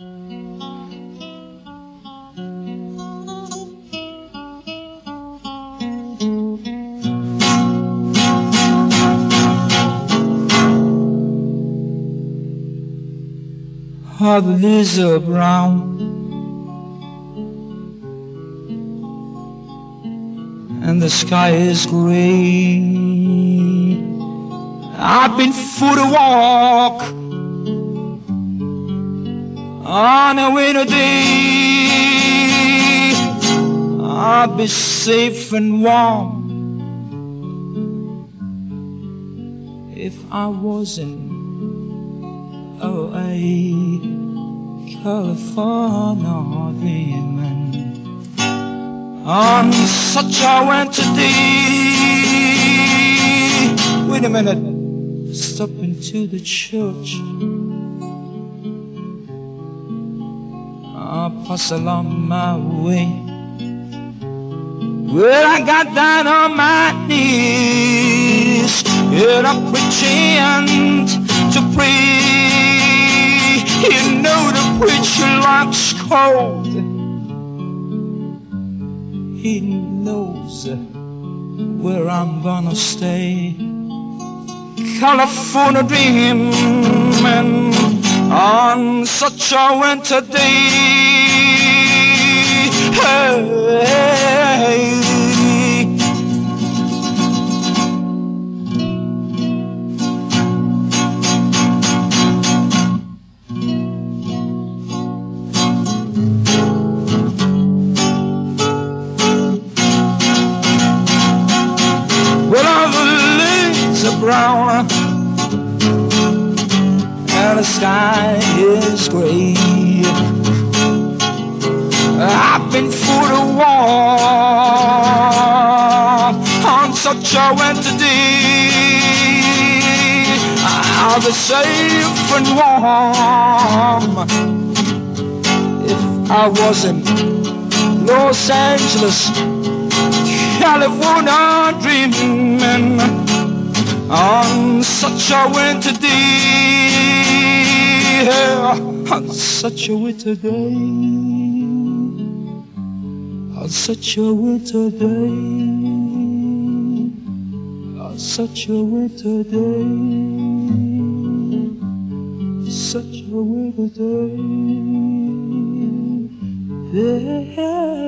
Oh, the leaves are brown and the sky is gray. I've been for a walk on a winter day. I'll be safe and warm if I wasn't away. California dreaming on such a winter day. Wait a minute, stop into the church. I'll pass along my way. Well, I got down on my knees and I'm preaching to pray. You know the preacher likes cold. He knows where I'm gonna stay. California dreaming on such a winter day. Hey. Brown and the sky is gray. I've been for a walk on such a winter day. I'll be safe and warm if I was in Los Angeles, California dreaming on such a winter day, on such a winter day, on such a winter day, on such a winter day, such a winter day, yeah.